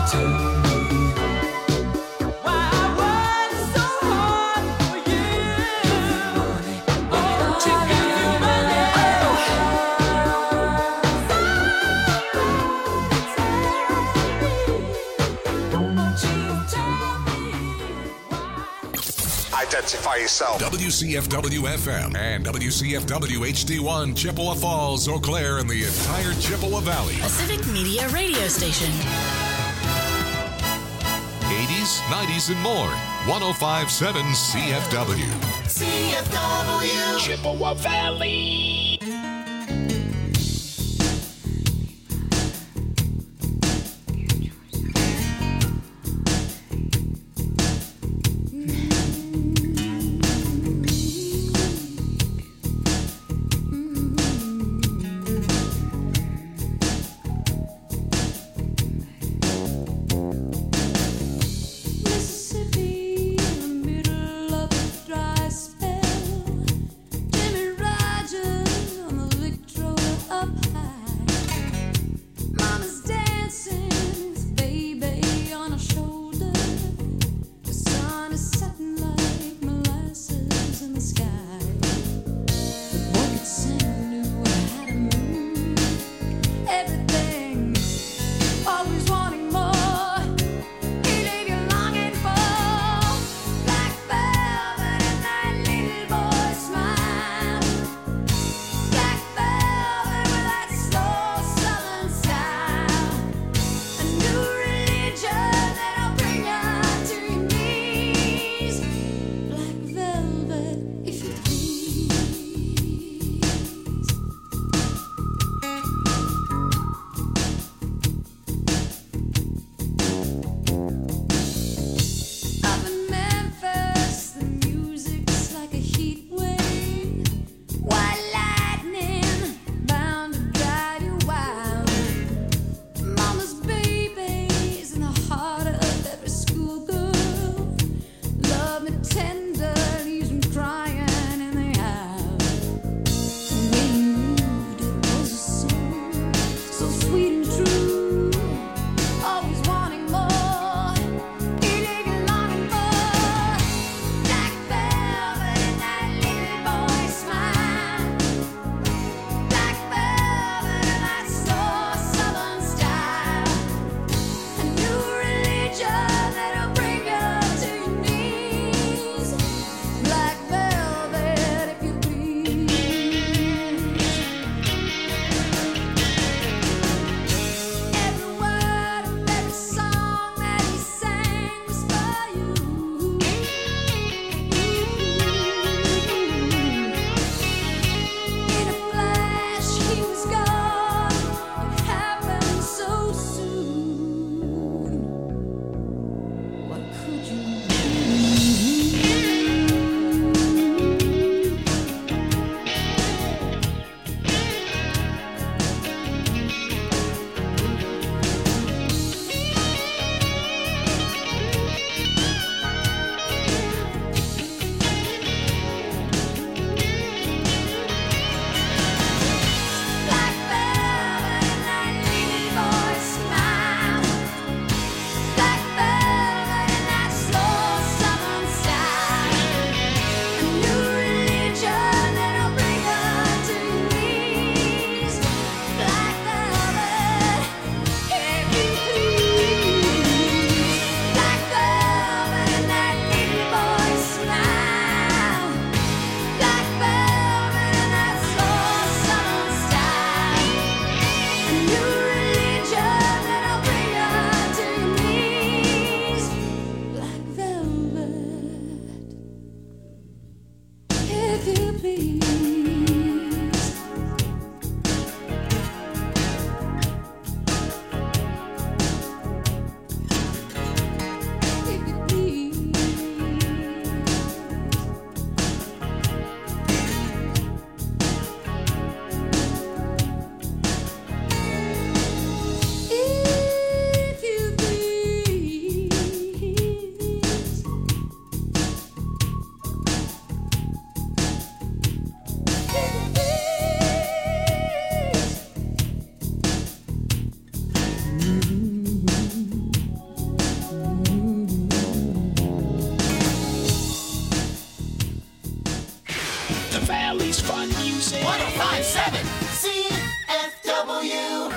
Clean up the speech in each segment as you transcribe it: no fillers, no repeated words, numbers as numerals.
Identify yourself. WCFW FM and WCFW HD1 Chippewa Falls, Eau Claire, and the entire Chippewa Valley. A civic media radio station. 80s, 90s, and more. 105.7 CFW. CFW. Chippewa Valley. Jimmy Rogers fun music. 105.7 CFW.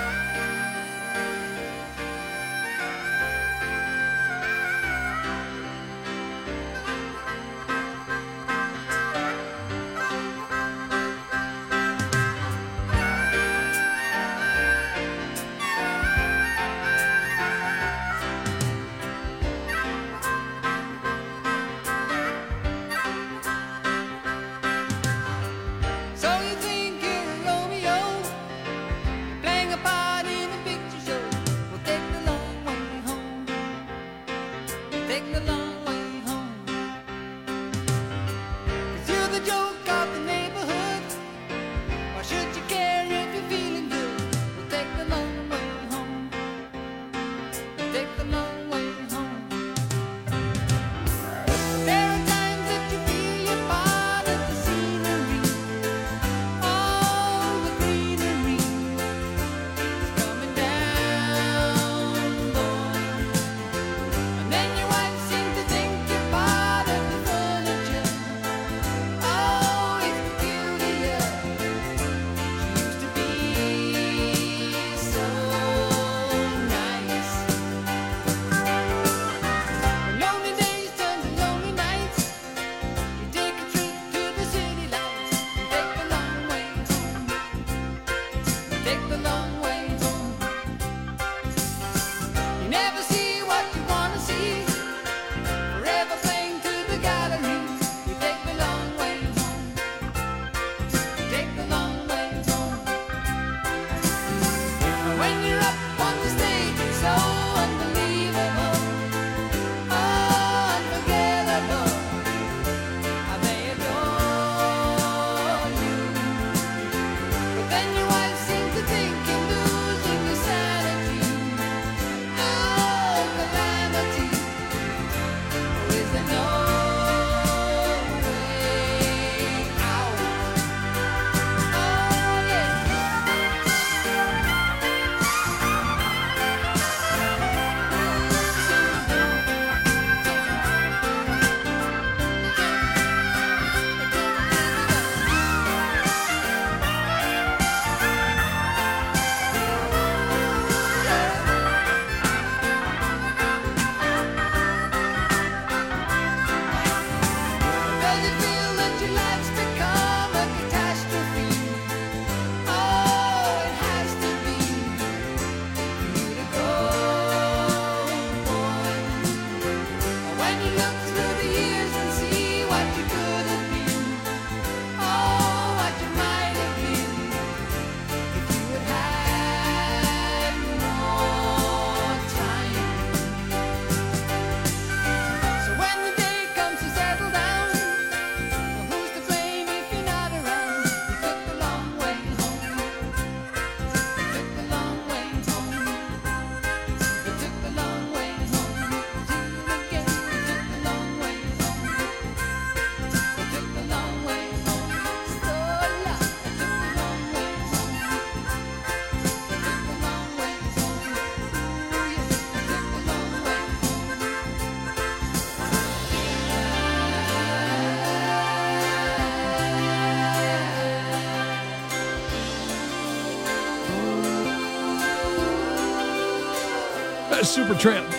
Supertramp,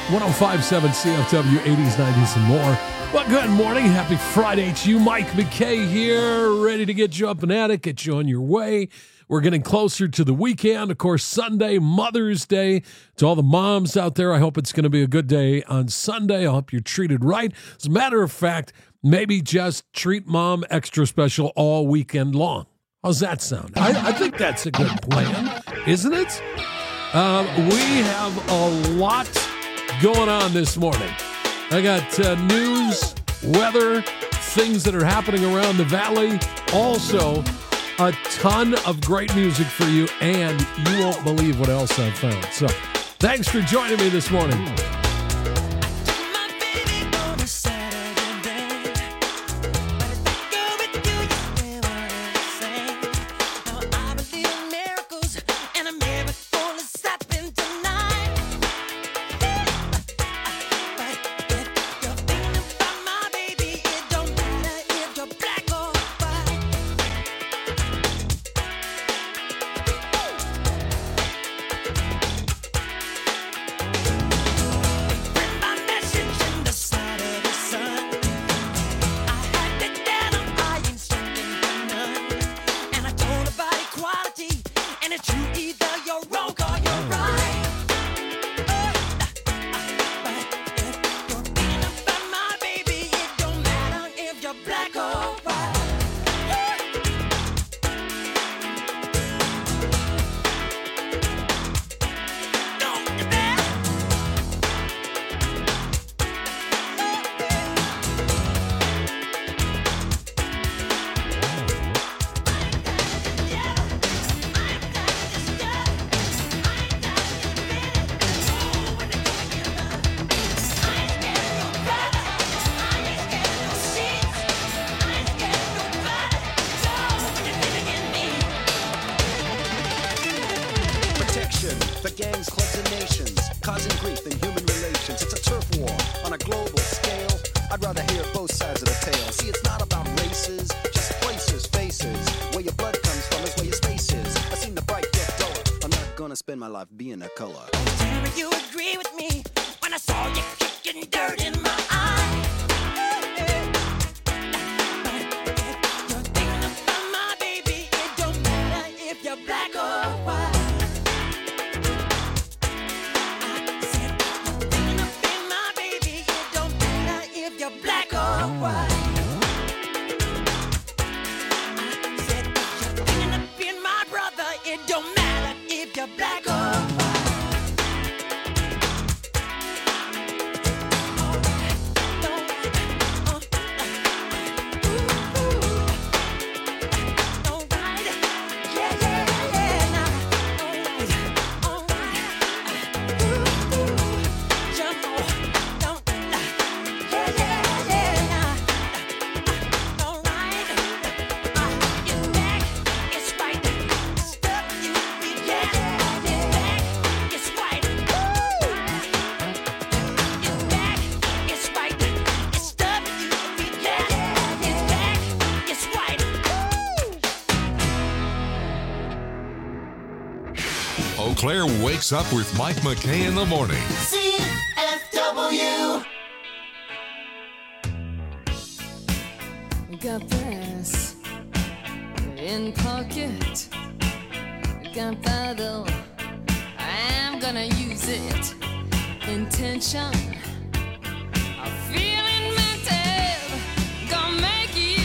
105.7 CFW, 80s, 90s, and more. Well, good morning. Happy Friday to you. Mike McKay here, ready to get you up and at it, get you on your way. We're getting closer to the weekend. Of course, Sunday, Mother's Day. To all the moms out there, I hope it's going to be a good day on Sunday. I hope you're treated right. As a matter of fact, maybe just treat mom extra special all weekend long. How's that sound? I think that's a good plan, isn't it? We have a lot going on this morning. I got news, weather, things that are happening around the valley. Also, a ton of great music for you, and you won't believe what else I've found. So, thanks for joining me this morning. my life being a color. Tell me you agree with me when I saw you kicking dirt in my eye. You're thinking about my baby. It don't matter if you're black or white. I said you're thinking about my baby. It don't matter if you're black or white. It don't matter if you're black or white. Eau Claire wakes up with Mike McKay in the morning. CFW. Got this in pocket. Gunpowder, I'm gonna use it. Intention of feeling mental. Gonna make you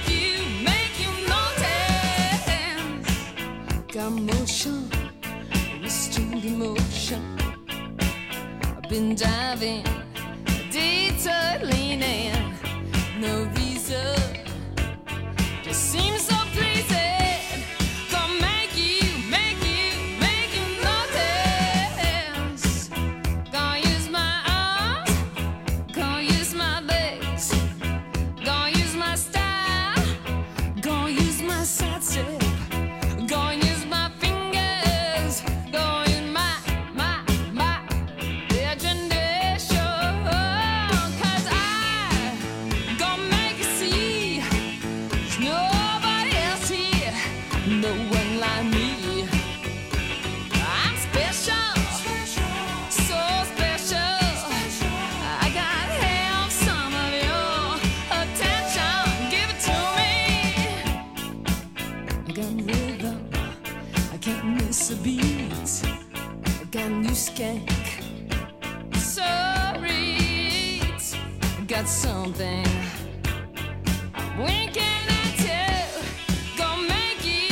notice. Got motion, restrained emotion. I've been diving, detour leaning. No reason, just seems so pleasing. Gonna make you notice. Gonna use my arms, gonna use my legs, gonna use my style, gonna use my side step, gonna use my fingers, gonna use my imagination. 'Cause I gonna make you see there's nobody else here, no one like me. I'm special, so special. I gotta have some of your attention. Give it to me. I got rhythm, I can't miss a beat. I got new skank, so read. I got something I'm winking at you. Gonna make you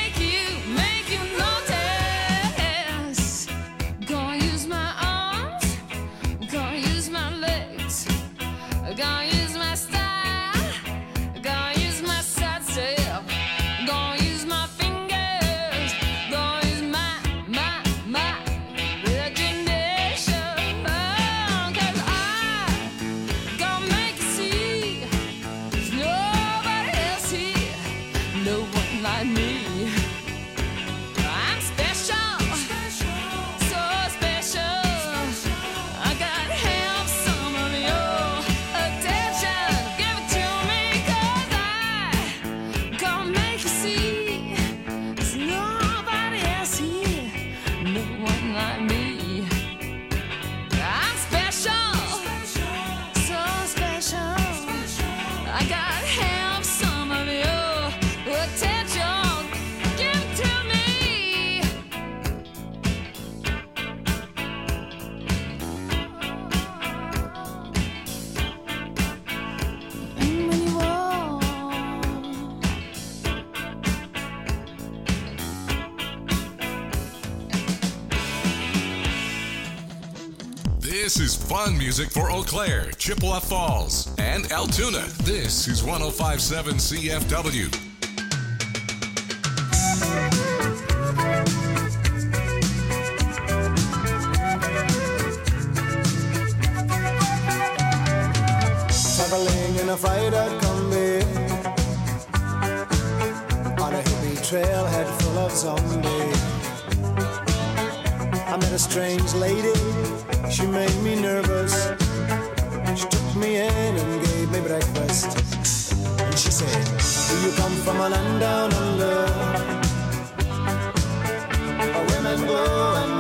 notice. Gonna use my arms, gonna use my legs, gonna use my style, gonna use my side step, gonna use my fingers, gonna use my imagination. 'Cause I gonna make you see there's nobody else here, no one like me. I'm special, so special. I gotta have some of your attention. Give it to me, 'cause I gonna make you see there's nobody else here, no one like me. I'm special, so special. I gotta have some of your attention. Give it to me. And when you walk, This is fun music for Eau Claire, Chippewa Falls, and Altoona. This is 105.7 CFW. Traveling in a freighter combi on a hippie trailhead full of zombies. I met a strange lady, she made me nervous. She took me in and gave me breakfast. And she said, do you come from a land down under, where women go and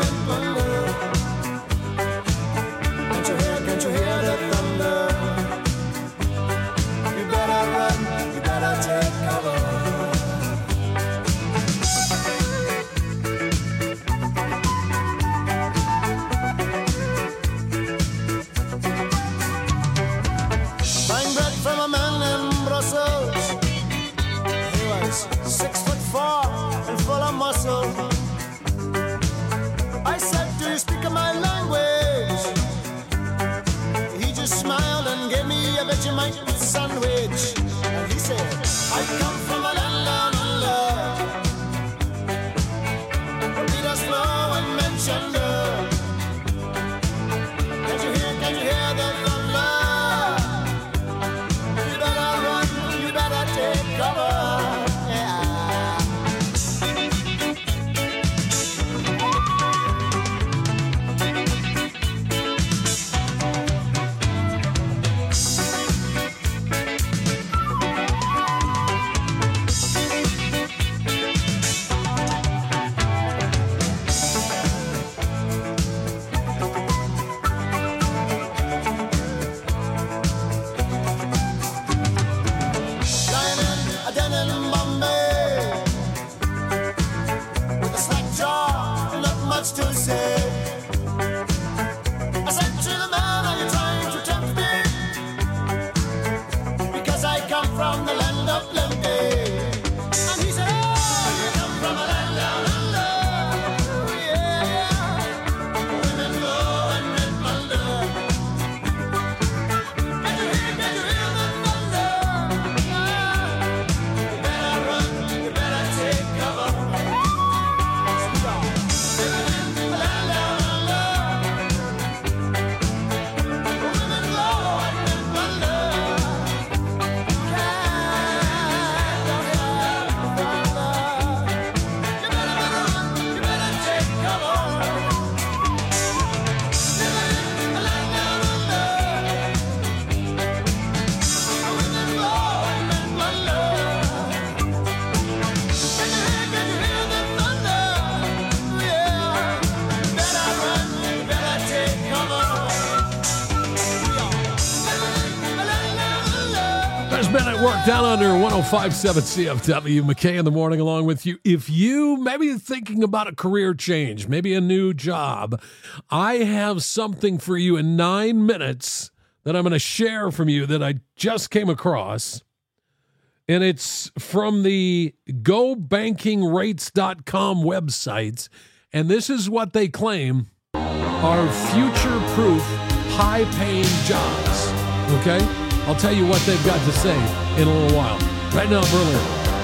Chris Bennett work down under 105.7 CFW. McKay in the morning along with you. If you maybe thinking about a career change, maybe a new job, I have something for you in 9 minutes that I'm going to share from you that I just came across. And it's from the GoBankingRates.com website. And this is what they claim are future-proof, high-paying jobs. Okay? I'll tell you what they've got to say in a little while. Right now, Berlin.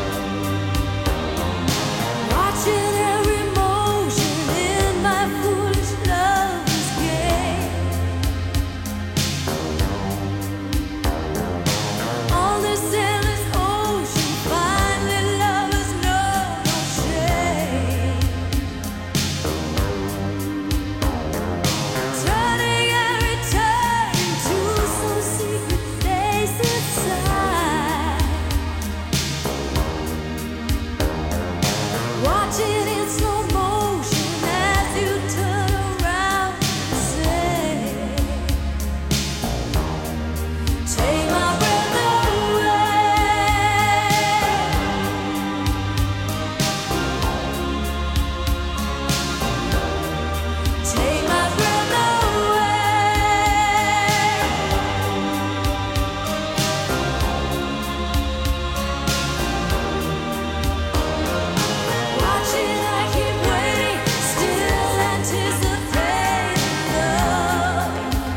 Watching every motion in my foolish love's game. On this endless ocean, finally lovers know no shame. Turning and returning to some secret place inside. Watching in slow motion as you turn around and say, take my breath away. Take my breath Watching, I keep waiting, still anticipating love.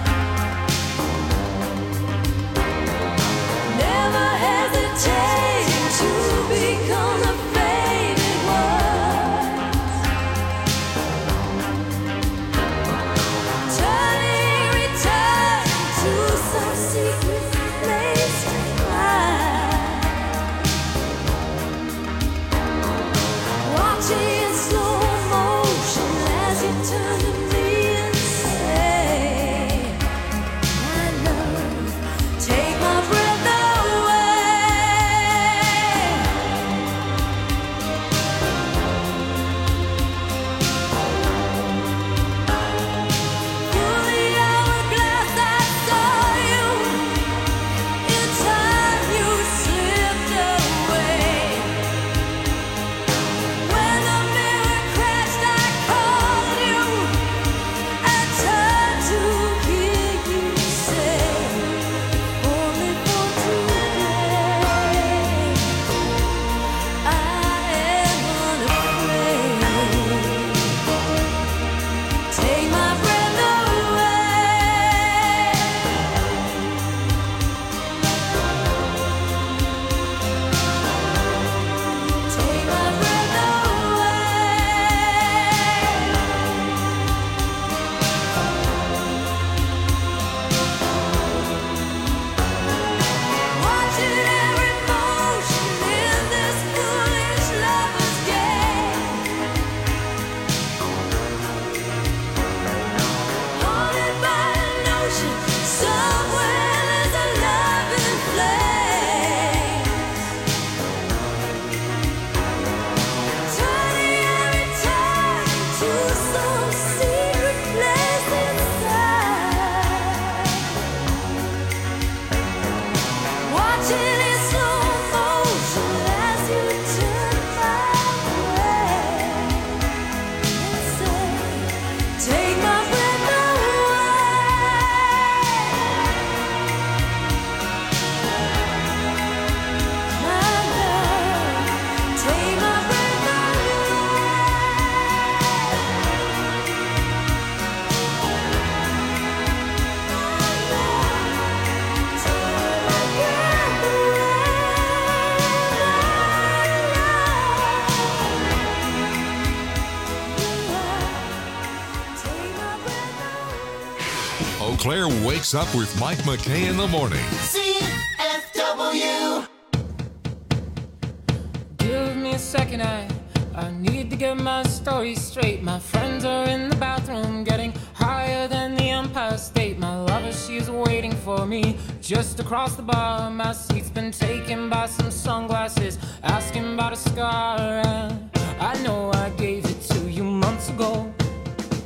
Never hesitating to become the faded ones. Turning, returning to some secret place to hide. Watching in slow motion as you turn to me and say, my love, take my breath away. Through the hourglass I saw you. In time you slipped away. When the mirror crashed, I called you and turned to hear you say, only for today, I am unafraid. Take my breath away. Take my breath away. Watching every motion in this foolish lover's game. Haunted by a notion, somewhere there's a loving flame. Turning and returning to some secret place inside. Watching in slow motion as you turn my way and say, take my breath away. My love, take my breath Eau Claire wakes up with Mike McKay in the morning. CFW. Give me a second, I need to get my story straight. My friends are in the bathroom getting higher than the Empire State. My lover, she's waiting for me just across the bar. My seat's been taken by some sunglasses, asking about a scar. And I know I gave it to you months ago.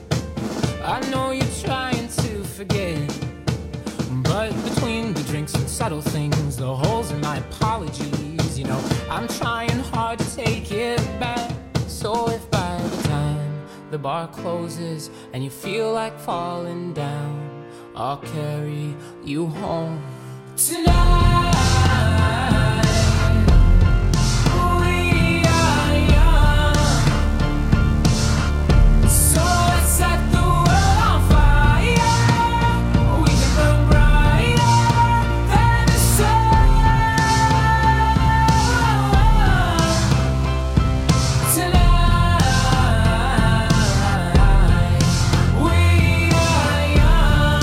I know you're trying to forget, but between the drinks and subtle things, the holes in my apologies. You know, I'm trying hard to take it back. So if by the time the bar closes and you feel like falling down, I'll carry you home tonight. We are young, so let's set the world on fire. We can burn brighter than the sun tonight. We are young,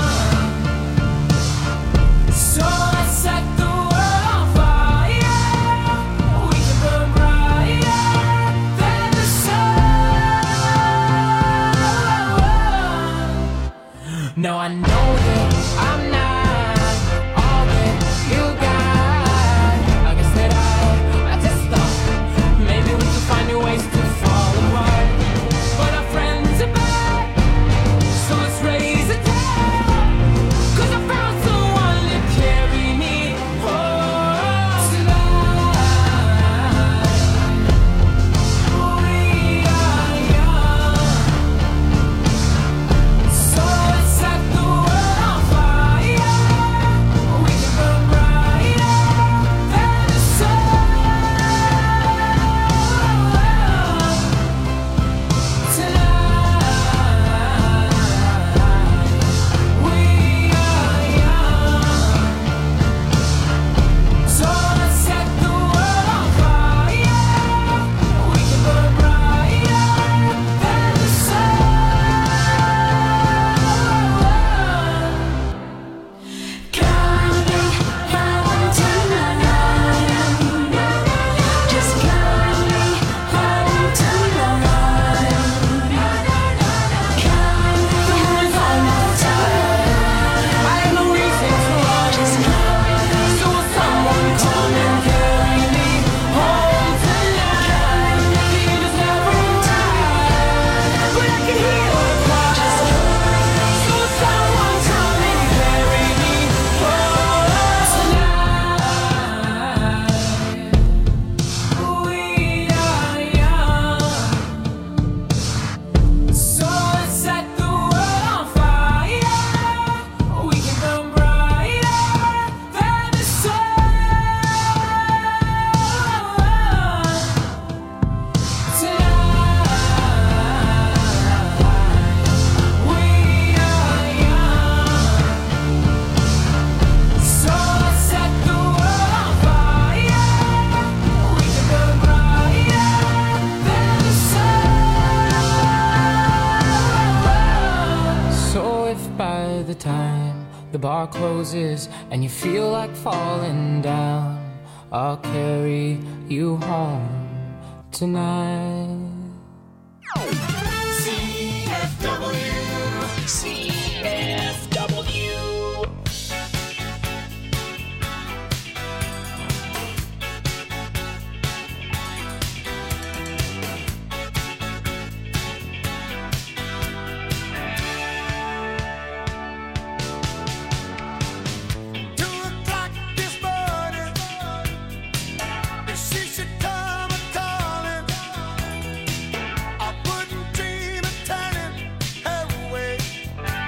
so let's set the world on fire. We can burn brighter than the sun. Now I know that I'm not all that you got. I guess that I just thought maybe we could find new ways to fall apart. But our friends are back, so let's raise a town. 'Cause I found someone to carry me home tonight. We are young, so let's set the world on fire. We can burn brighter than the sun tonight. We are young, so let's set the world on fire. We can burn brighter than the sun. Come home tonight. Just come home tonight. Come home tonight. I have no reason to run. So will someone come and carry me home tonight? The end is never right, but I can hear a cry. So will someone come and carry me home tonight? We are young, so let's set the world on fire. We can burn brighter than the sun tonight. We are young, so let's set the world on fire. We can burn brighter than the sun. So if by the time the bar closes and you feel like falling down, I'll carry you home tonight. CFW. I wouldn't dream of turning her away.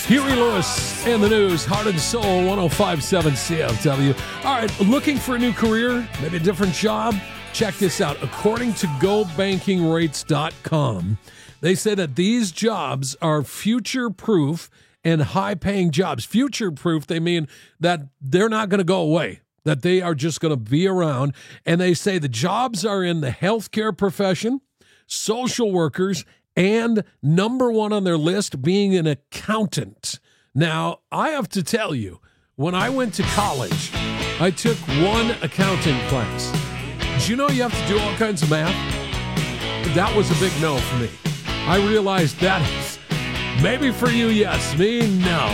Huey Lewis and the News, Heart and Soul, 105.7 CFW. All right, looking for a new career, maybe a different job? Check this out. According to GoBankingRates.com, they say that these jobs are future-proof and high-paying jobs. Future-proof, they mean that they're not going to go away, that they are just going to be around. And they say the jobs are in the healthcare profession, social workers, and number one on their list being an accountant. Now, I have to tell you, when I went to college, I took one accounting class. Did you know you have to do all kinds of math? That was a big no for me. I realized that is maybe for you, yes. Me, no.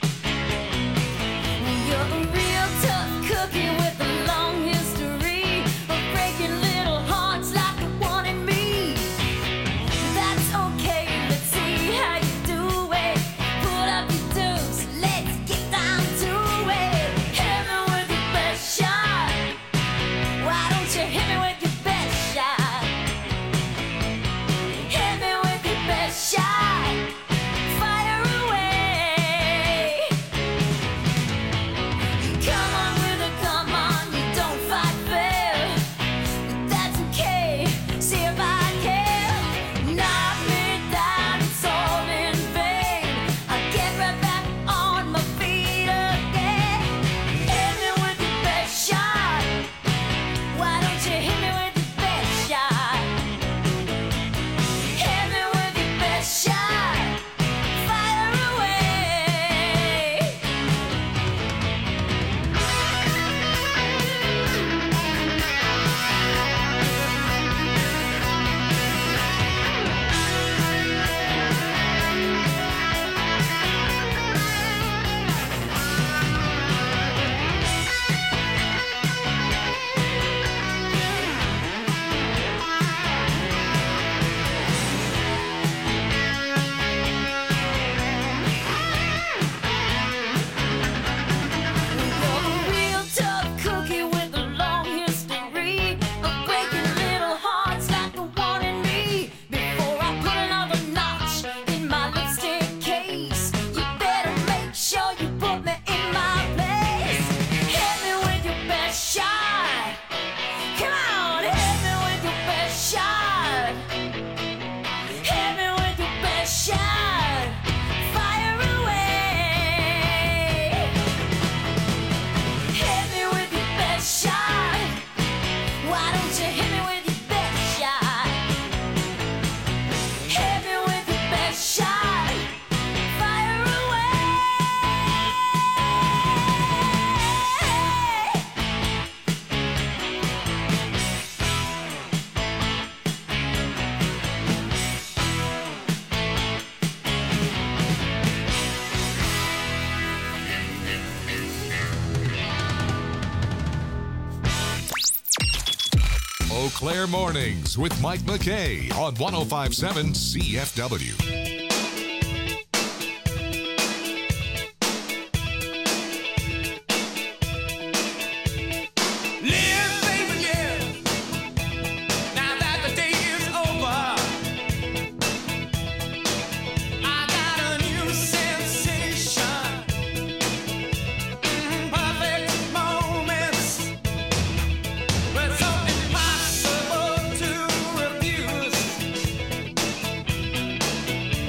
You're a real tough cookie with a long history of breaking little hearts like the one in me. That's okay, let's see how you do it. Put up your dukes, let's get down to it. Hit me with your best shot. Why don't you hit me with your best shot? Hit me with your best shot. Fire away. Come on with a come on, you don't fight fair. But that's okay, see if I can knock me down, it's all in vain. I'll get right back on my feet again. Hit me with your best shot. Why don't you hit me with your best shot? Hit me with your best shot. Fire away. You're a real tough cookie with a long history of breaking little hearts like the one in me. Before I put another notch in my lipstick case, you better make sure you put me in my place. Hit me with your best shot. Come on, hit me with your best shot. Hit me with your best shot. Fire away. Hit me with your best shot. Why don't you hit me with your best shot? Hit me with your best shot. Fire away. Eau Claire Mornings with Mike McKay on 105.7 CFW. Live, baby, live. Now that the day is over, I got a new sensation. Perfect moments, but so impossible to refuse.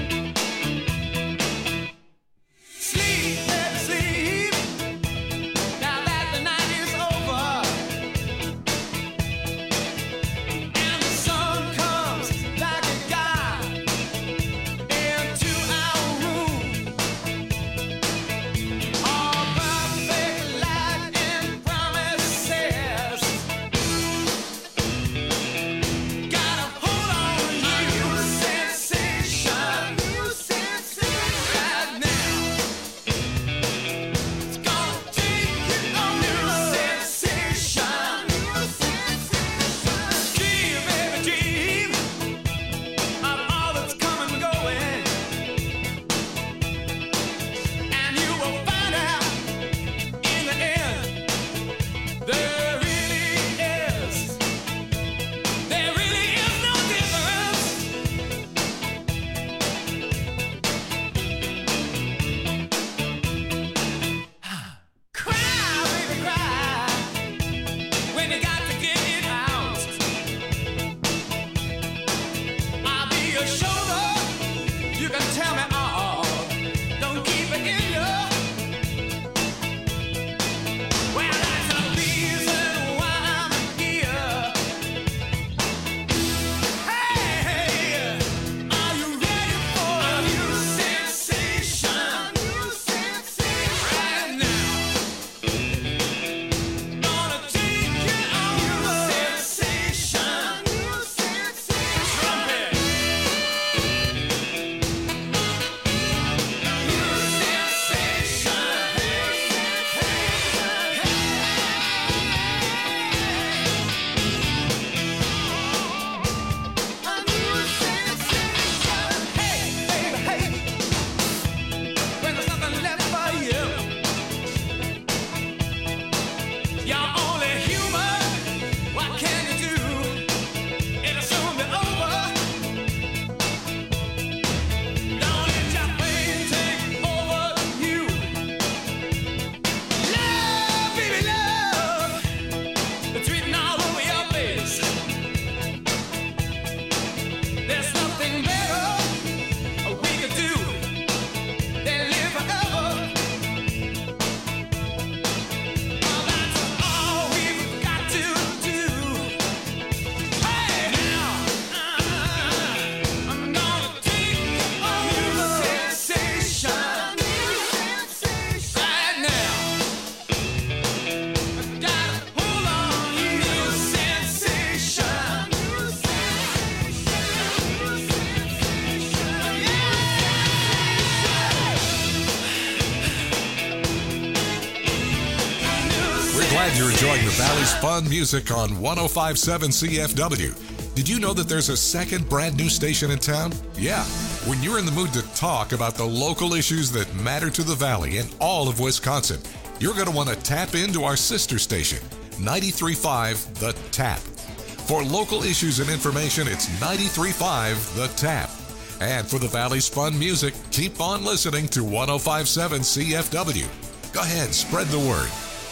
glad you're enjoying the Valley's fun music on 105.7 CFW. Did you know that there's a second brand new station in town? Yeah. When you're in the mood to talk about the local issues that matter to the Valley and all of Wisconsin, you're going to want to tap into our sister station, 93.5 The Tap. For local issues and information, it's 93.5 The Tap. And for the Valley's fun music, keep on listening to 105.7 CFW. Go ahead, spread the word.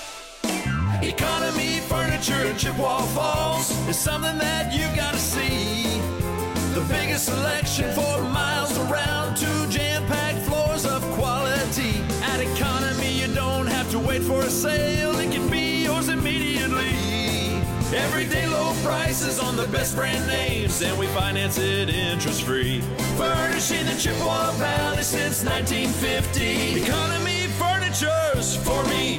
Economy Furniture in Chippewa Falls is something that you gotta see. The biggest selection for miles around, 2 jam-packed floors of quality. At Economy, you don't have to wait for a sale. It can be yours immediately. Everyday low prices on the best brand names, and we finance it interest-free. Furnishing the Chippewa Valley since 1950. Economy Furniture's for me.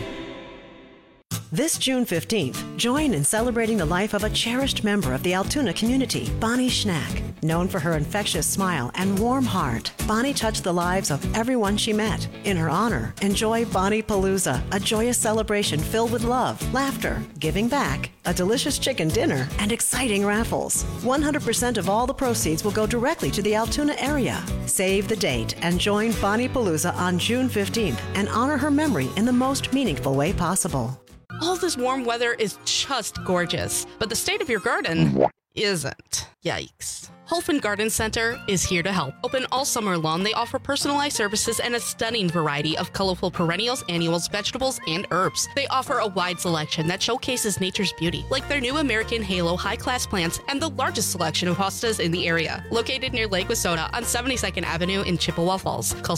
This June 15th, join in celebrating the life of a cherished member of the Altoona community, Bonnie Schnack. Known for her infectious smile and warm heart, Bonnie touched the lives of everyone she met. In her honor, enjoy Bonnie Palooza, a joyous celebration filled with love, laughter, giving back, a delicious chicken dinner, and exciting raffles. 100% of all the proceeds will go directly to the Altoona area. Save the date and join Bonnie Palooza on June 15th and honor her memory in the most meaningful way possible. All this warm weather is just gorgeous, but the state of your garden isn't. Yikes. Holfen Garden Center is here to help. Open all summer long, they offer personalized services and a stunning variety of colorful perennials, annuals, vegetables, and herbs. They offer a wide selection that showcases nature's beauty, like their new American Halo high-class plants and the largest selection of hostas in the area. Located near Lake Wissota on 72nd Avenue in Chippewa Falls. Call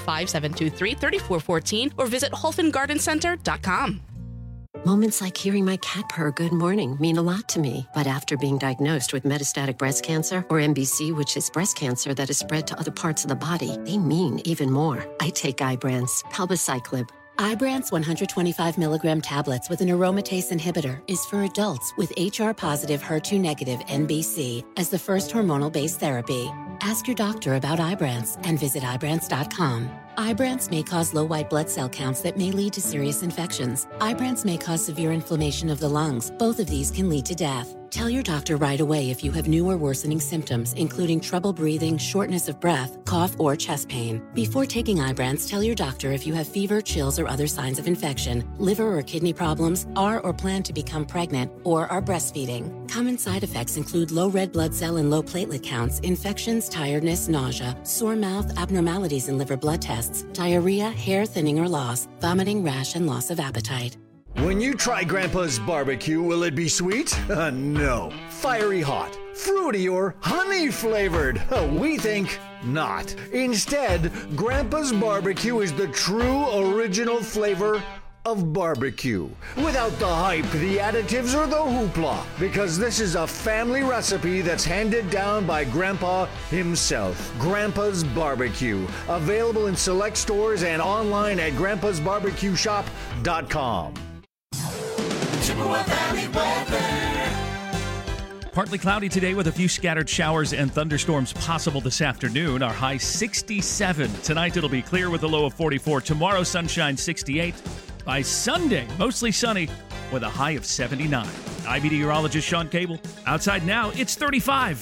715-723-3414 or visit holfengardencenter.com. Moments like hearing my cat purr good morning mean a lot to me. But after being diagnosed with metastatic breast cancer, or MBC, which is breast cancer that is spread to other parts of the body, they mean even more. I take Ibrance, palbociclib. Ibrance 125 milligram tablets with an aromatase inhibitor is for adults with HR-positive, HER2-negative MBC as the first hormonal-based therapy. Ask your doctor about Ibrance and visit Ibrance.com. Ibrance may cause low white blood cell counts that may lead to serious infections. Ibrance may cause severe inflammation of the lungs. Both of these can lead to death. Tell your doctor right away if you have new or worsening symptoms, including trouble breathing, shortness of breath, cough, or chest pain. Before taking Ibrance, tell your doctor if you have fever, chills, or other signs of infection, liver or kidney problems, are or plan to become pregnant, or are breastfeeding. Common side effects include low red blood cell and low platelet counts, infections, tiredness, nausea, sore mouth, abnormalities in liver blood tests, diarrhea, hair thinning or loss, vomiting, rash, and loss of appetite. When you try Grandpa's barbecue, will it be sweet? No. Fiery hot, fruity, or honey flavored? We think not. Instead, Grandpa's barbecue is the true original flavor of barbecue. Without the hype, the additives, or the hoopla. Because this is a family recipe that's handed down by Grandpa himself. Grandpa's Barbecue. Available in select stores and online at grandpasbarbecueshop.com. Chippewa Valley weather. Partly cloudy today with a few scattered showers and thunderstorms possible this afternoon. Our high 67. Tonight it'll be clear with a low of 44. Tomorrow sunshine 68. By Sunday, mostly sunny with a high of 79. I'm meteorologist Sean Cable. Outside now, it's 35.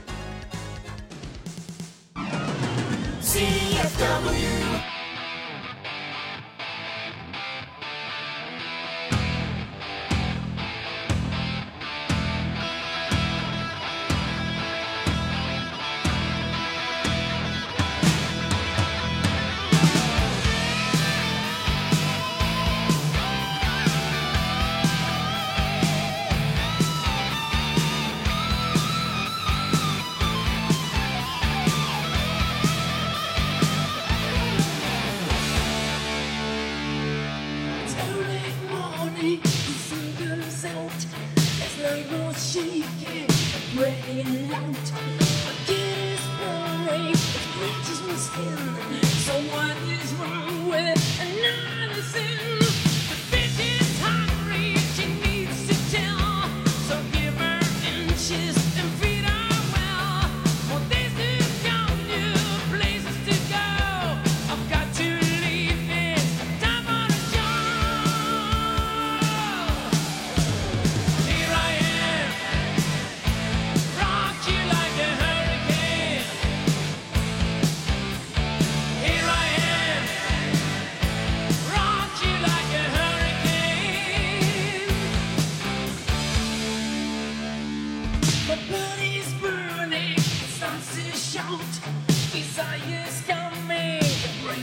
CFW.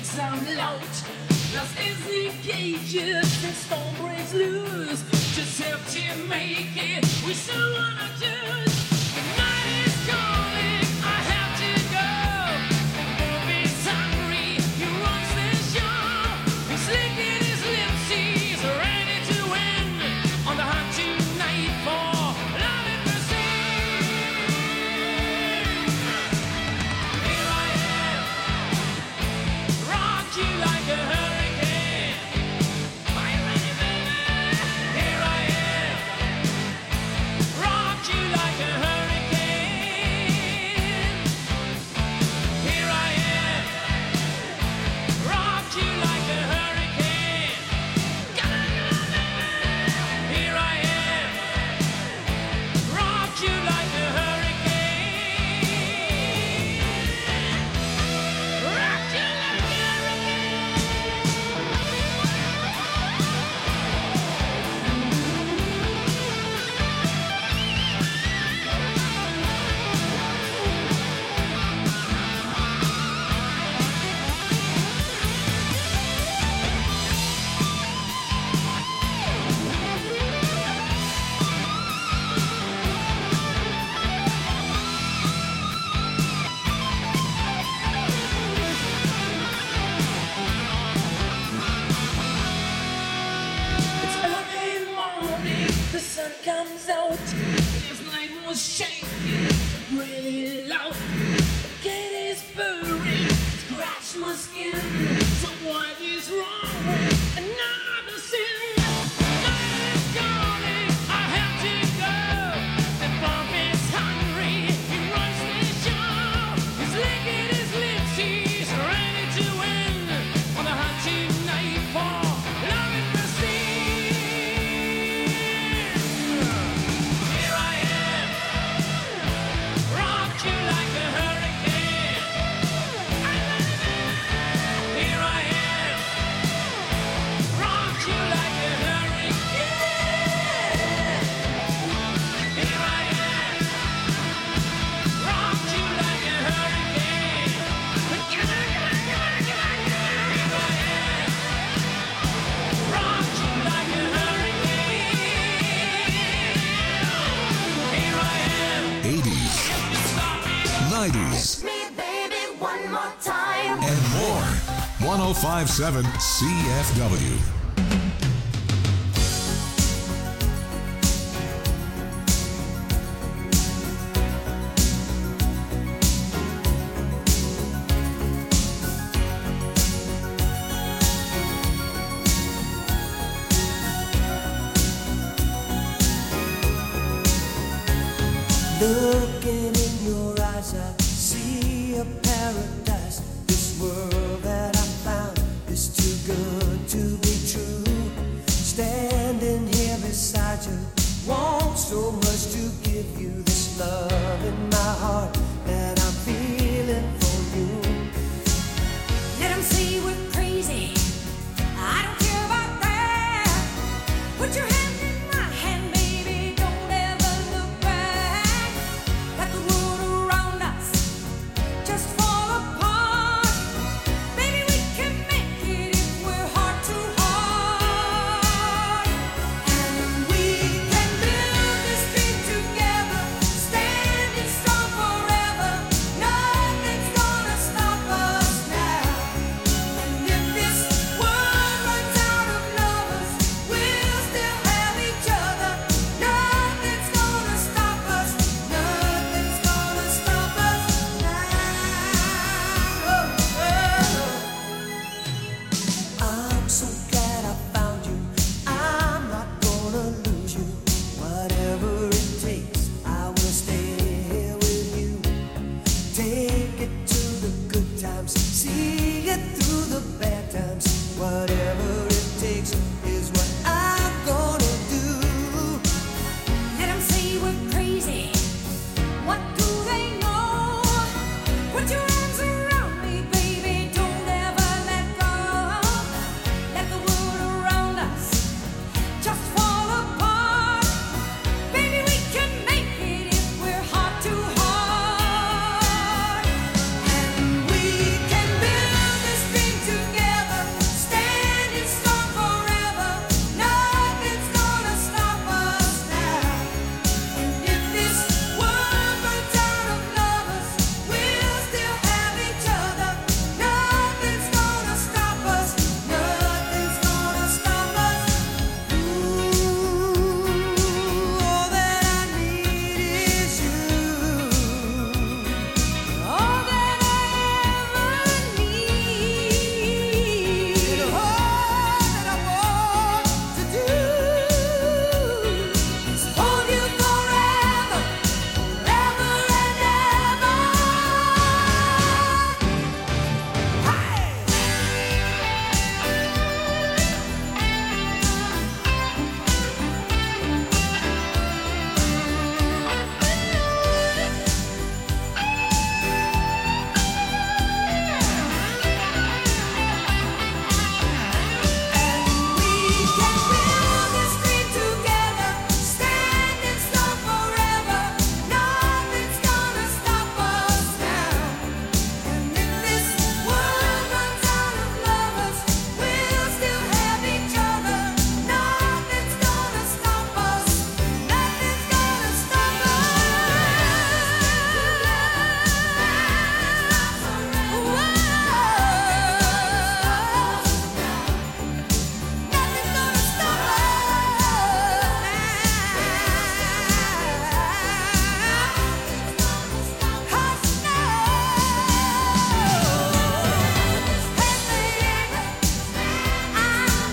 sound loud. Das ist nicht cages, the storm breaks loose. Just have to make it, we still wanna do it. The night is calling, I have to go. The wolf is hungry, he wants the show. He's licking his lips, he's ready to win. On the hunt tonight for love and mercy. Here I am, rock you like a hurricane. Are you ready, baby? Here I am, rock you like a hurricane. Here I am, rock you like a hurricane. Here I am, rock you like a hurricane. Rock you like a It's early morning, the sun comes out. This night was shaking, really loud. The cat is purring, scratch my skin. So what is wrong with another sin? Night is calling, I have to go. The bump is hungry, he runs the show. He's licking his lips, he's ready to win. On the hunt tonight for love and mercy. Here I am, rock you like a hurricane. Here I am, rock you like a hurricane. Here I am, rock you like a hurricane. Here I am, rock you like a hurricane. Here I am. 80s, 90s, Me, baby, one more time. and more. 1057 CFW. Looking in your eyes, I see a paradise. This world that I found is too good to be true. Standing here beside you, want so much to give you this love in my heart that I'm feeling for you. Let 'em say we're crazy. I don't care about that. Put your hand in my hand, baby. Don't ever look back. Let the world around us just fall apart. Baby, we can make it if we're heart to heart. And we can build this dream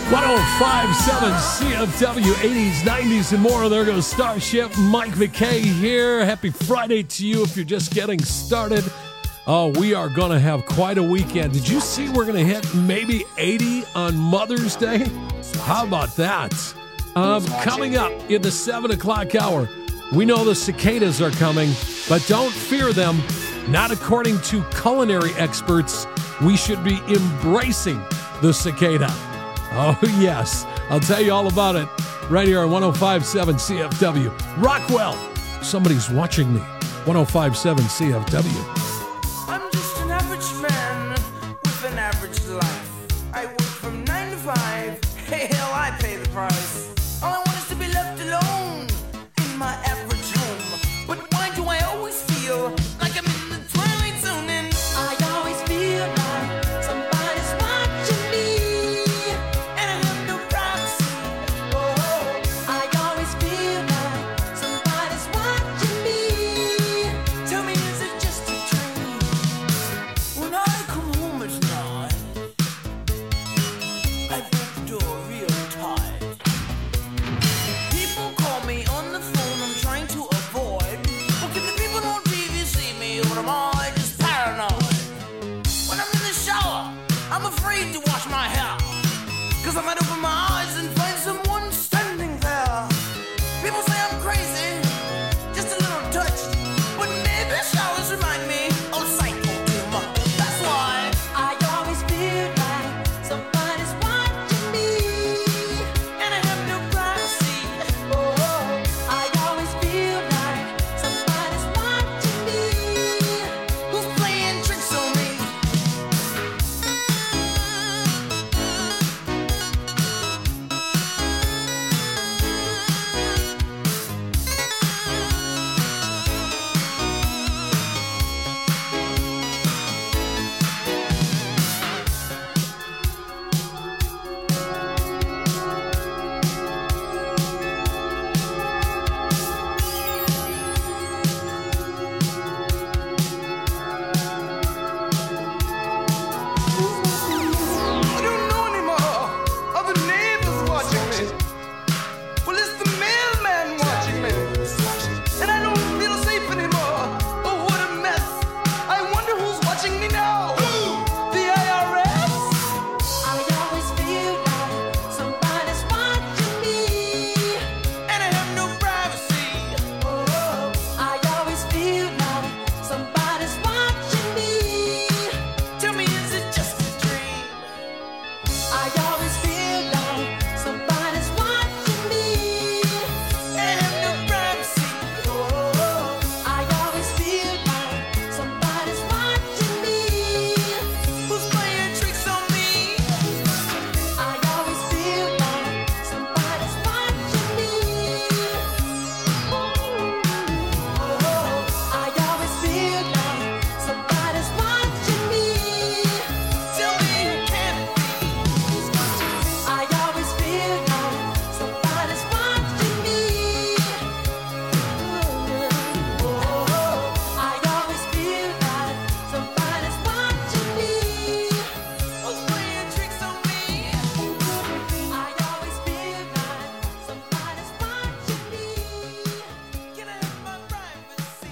1057 CFW 80s, 90s, and more. There goes Starship. Mike McKay here. Happy Friday to you if you're just getting started. Oh, we are going to have quite a weekend. Did you see we're going to hit maybe 80 on Mother's Day? How about that? Coming up in the 7 o'clock hour, we know the cicadas are coming, but don't fear them. Not according to culinary experts. We should be embracing the cicada. Oh, yes. I'll tell you all about it right here on 1057 CFW. Rockwell, somebody's watching me. 1057 CFW. I'm just an average man with an average life. I work from 9 to 5. Hey, hell, I pay the price. All I want is to be left alone in my average home. But why do I always feel like I'm in the twilight zone? And I always feel like somebody's watching me. And I have no privacy. Oh, I always feel like somebody's watching me. Tell me, is it just a dream? When I come home at night, I bolt the door real tight. People call me on the phone, I'm trying to avoid. But can the people on TV see me, or am I just paranoid? When I'm in the shower, I'm afraid to wash my hair, 'cause I might open my eyes and find someone standing there. People say I'm crazy, just a little touched, but maybe showers remind me of psycho too much. That's why I always feel like somebody's watching me, and I have no privacy. Oh, I always feel like somebody's watching me. Who's playing tricks on me? I don't know anymore. Are the neighbors watching me? Well, it's the mailman watching me. And I don't feel safe anymore. Oh, what a mess. I wonder who's watching me now. The IRS? I always feel like somebody's watching me. And I have no privacy. Oh, I always feel like somebody's watching me. Tell me, is it just a dream? I always feel like somebody's watching me, and I have no privacy. Oh, I always feel like somebody's watching me. Who's playing tricks on me? I always feel like somebody's watching me. Oh, I always feel like somebody's watching me. Tell me it can't be. I always feel like somebody's watching me. Oh, I always feel like somebody's watching me. Who's playing tricks on me? I always feel like somebody's watching me. Can I have my privacy?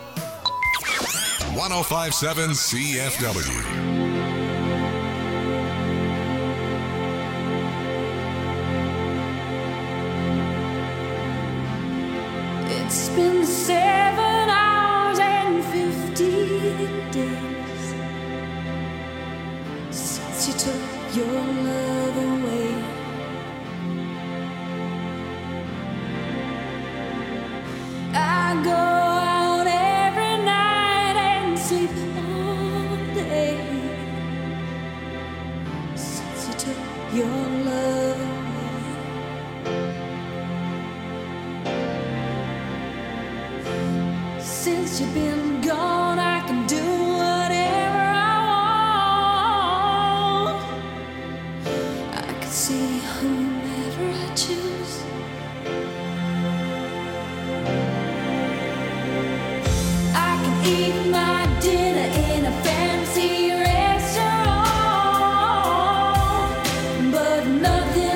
1057 CFW. It's been 7 hours and 50 days since you took your love away. I go out every night and sleep all day since you took your love away. Since you've been gone, I can do whatever I want. I can see whomever I choose. I can eat my dinner in a fancy restaurant, but nothing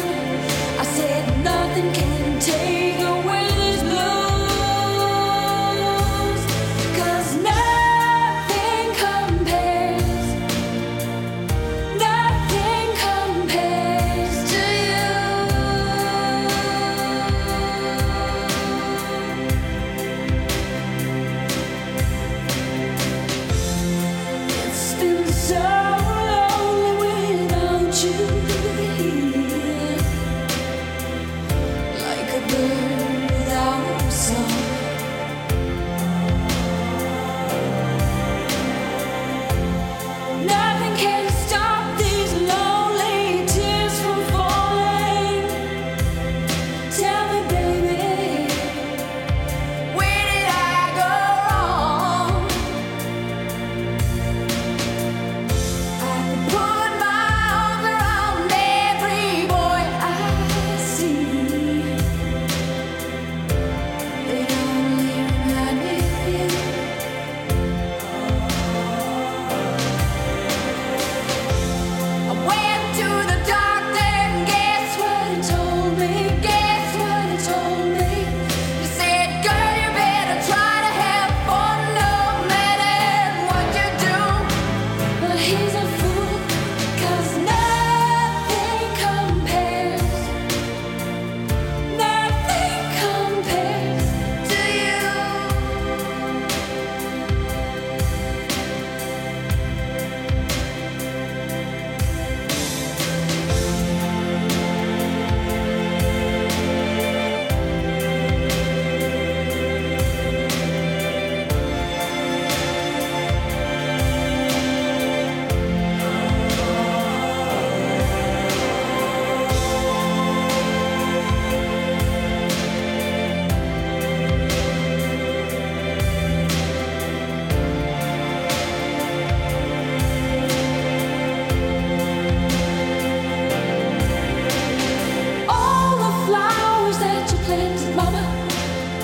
what you planted, mama.